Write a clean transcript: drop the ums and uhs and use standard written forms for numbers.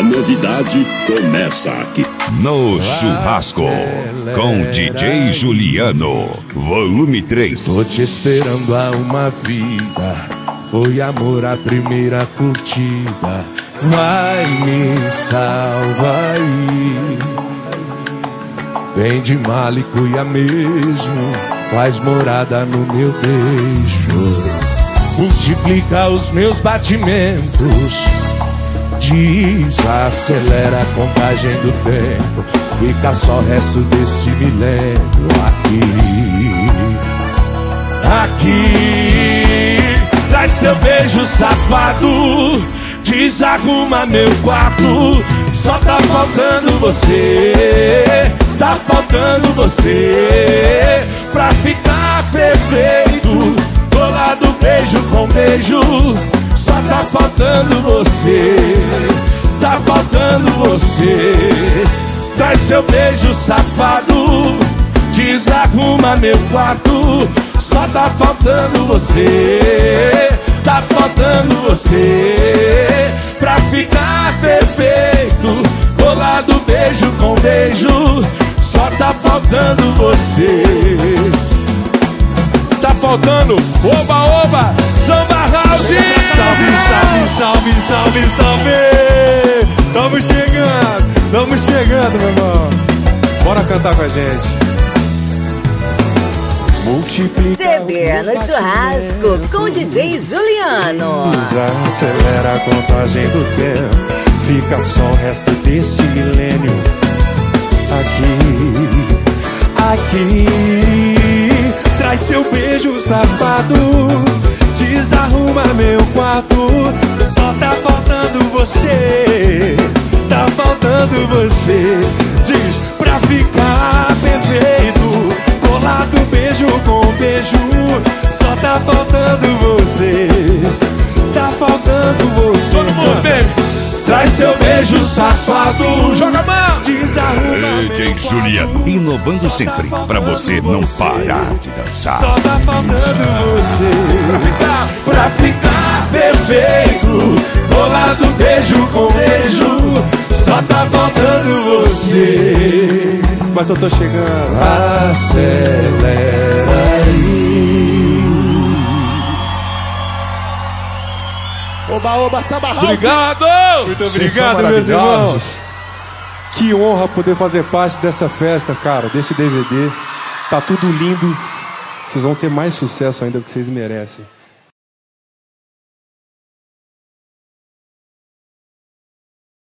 novidade começa aqui. No Churrasco, com DJ Juliano, volume 3. Tô te esperando há uma vida, foi amor à primeira curtida. Vai, me salva aí. Vem de Malicuia mesmo, faz morada no meu beijo. Multiplica os meus batimentos, desacelera a contagem do tempo. Fica só o resto desse milênio aqui. Traz seu beijo safado, desarruma meu quarto. Só tá faltando você, tá faltando você pra ficar perfeito. Colado beijo com beijo, só tá faltando você, tá faltando você. Traz seu beijo safado, desarruma meu quarto. Só tá faltando você, tá faltando você pra ficar perfeito. Colado beijo com beijo, só tá faltando você. Tá faltando oba, oba, samba house. Salve, salve, salve, salve, salve. Tamo chegando, meu irmão. Bora cantar com a gente. Multiplica CB no Churrasco com DJ Juliano. Desacelera a contagem do tempo. Fica só o resto desse milênio aqui. Traz seu beijo safado, desarruma meu quarto. Só tá faltando você, tá faltando você. Diz pra ficar perfeito. Colado beijo com beijo, só tá faltando você, tá faltando você. Todo mundo bebe. Traz seu beijo safado, joga a mão, desarruma. DJ Juliano, inovando sempre pra você não parar de dançar. Só tá faltando você pra ficar perfeito. Colado beijo com beijo, só tá faltando você. Mas eu tô chegando. Acelera aí. Oba, oba, samba house. Obrigado! Muito obrigado, meus irmãos. Que honra poder fazer parte dessa festa, cara, desse DVD. Tá tudo lindo. Vocês vão ter mais sucesso ainda do que vocês merecem.